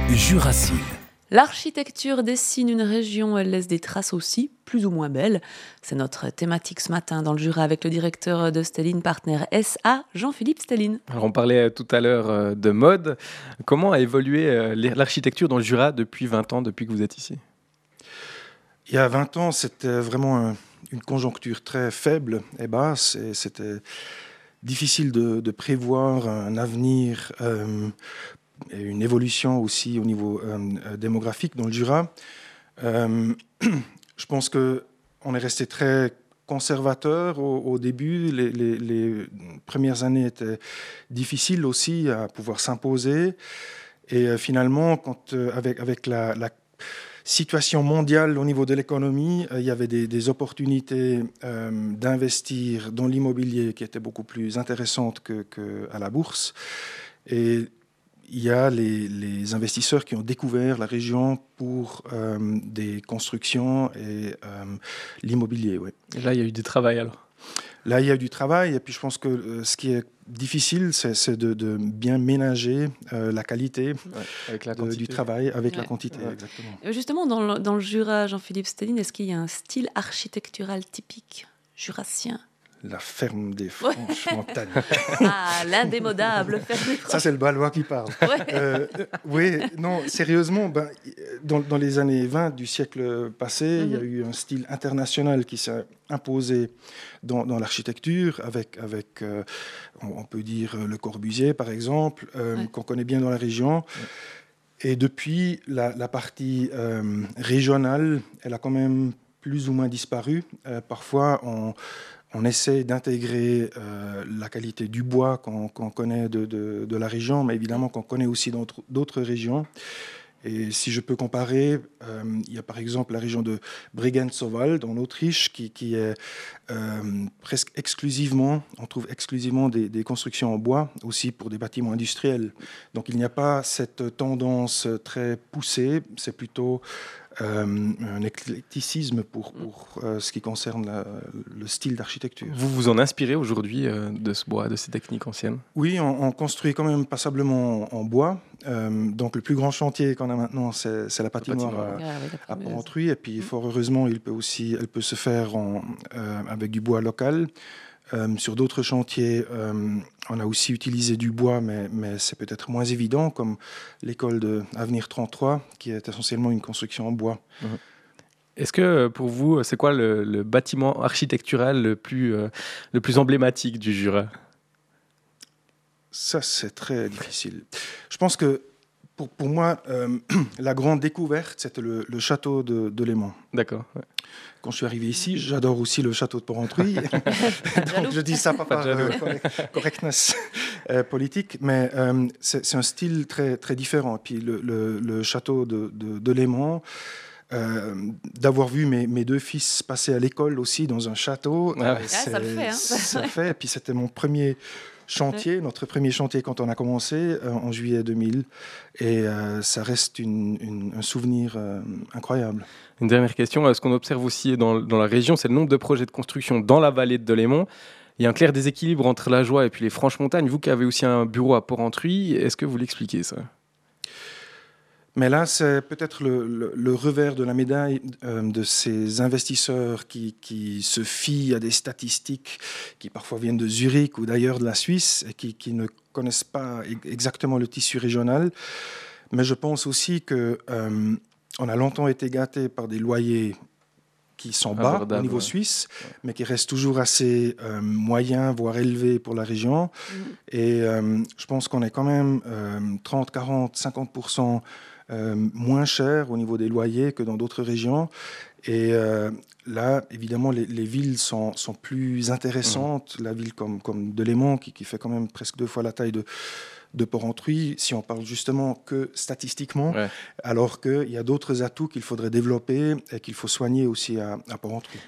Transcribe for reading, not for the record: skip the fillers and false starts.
Jurassine. L'architecture dessine une région, elle laisse des traces aussi, plus ou moins belles. C'est notre thématique ce matin dans le Jura avec le directeur de Stelline Partner SA, Jean-Philippe Stelline. Alors on parlait tout à l'heure de mode. Comment a évolué l'architecture dans le Jura depuis 20 ans, depuis que vous êtes ici ? Il y a 20 ans, c'était vraiment une conjoncture très faible et basse, et c'était difficile de prévoir un avenir et une évolution aussi au niveau démographique dans le Jura. Je pense qu'on est resté très conservateur au début. Les premières années étaient difficiles aussi à pouvoir s'imposer. Et finalement, avec la situation mondiale au niveau de l'économie, il y avait des opportunités d'investir dans l'immobilier qui étaient beaucoup plus intéressantes qu'à la bourse. Et il y a les investisseurs qui ont découvert la région pour des constructions et l'immobilier. Ouais. Et là, il y a eu du travail alors ? Là, il y a eu du travail. Et puis, je pense que ce qui est difficile, c'est de bien ménager la qualité avec du travail avec la quantité. Ouais. Exactement. Justement, dans le Jura, Jean-Philippe Stelline, est-ce qu'il y a un style architectural typique jurassien ? La ferme des Franches-Montagnes. Ah, l'indémodable ferme des Franches. Ça, c'est le Balois qui parle. Ouais. Oui, non, sérieusement, dans les années 20 du siècle passé, il y a eu un style international qui s'est imposé dans l'architecture, avec on peut dire, Le Corbusier, par exemple, qu'on connaît bien dans la région. Et depuis, la partie régionale, elle a quand même plus ou moins disparu. Parfois, on essaie d'intégrer la qualité du bois qu'on connaît de la région, mais évidemment qu'on connaît aussi dans d'autres régions. Et si je peux comparer, il y a par exemple la région de Bregenz-Sowald en Autriche qui est presque exclusivement, on trouve exclusivement des constructions en bois, aussi pour des bâtiments industriels. Donc il n'y a pas cette tendance très poussée, c'est plutôt un éclecticisme pour ce qui concerne le style d'architecture. Vous vous en inspirez aujourd'hui de ce bois, de ces techniques anciennes ? Oui, on construit quand même passablement en bois. Donc le plus grand chantier qu'on a maintenant, c'est la patinoire à Porrentruy. Et puis fort heureusement, elle peut se faire avec du bois local. Sur d'autres chantiers, on a aussi utilisé du bois, mais c'est peut-être moins évident, comme l'école de Avenir 33, qui est essentiellement une construction en bois. Est-ce que pour vous, c'est quoi le bâtiment architectural le plus emblématique du Jura ? Ça, c'est très difficile. Je pense que pour moi, la grande découverte, c'était le château de Léman. D'accord. Ouais. Quand je suis arrivé ici, j'adore aussi le château de Porrentruy. Donc je dis ça pas par correctness politique, mais c'est un style très, très différent. Et puis le château de Léman, d'avoir vu mes deux fils passer à l'école aussi dans un château, ça le fait. Hein. Ça le fait. Et puis c'était mon premier chantier, notre premier chantier quand on a commencé en juillet 2000, et ça reste un souvenir incroyable. Une dernière question, ce qu'on observe aussi dans la région, c'est le nombre de projets de construction dans la vallée de Delémont. Il y a un clair déséquilibre entre la Joie et puis les Franches-Montagnes. Vous qui avez aussi un bureau à Porrentruy, est-ce que vous l'expliquez ça ? Mais là, c'est peut-être le revers de la médaille de ces investisseurs qui se fient à des statistiques qui parfois viennent de Zurich ou d'ailleurs de la Suisse et qui ne connaissent pas exactement le tissu régional. Mais je pense aussi qu'on a longtemps été gâtés par des loyers qui sont bas au niveau suisse, mais qui restent toujours assez moyens, voire élevés pour la région. Et je pense qu'on est quand même 30, 40, 50% moins cher au niveau des loyers que dans d'autres régions. Et là, évidemment, les villes sont plus intéressantes. La ville comme Delémont, qui fait quand même presque 2 fois la taille de Porrentruy, si on parle justement que statistiquement, alors qu'il y a d'autres atouts qu'il faudrait développer et qu'il faut soigner aussi à Porrentruy.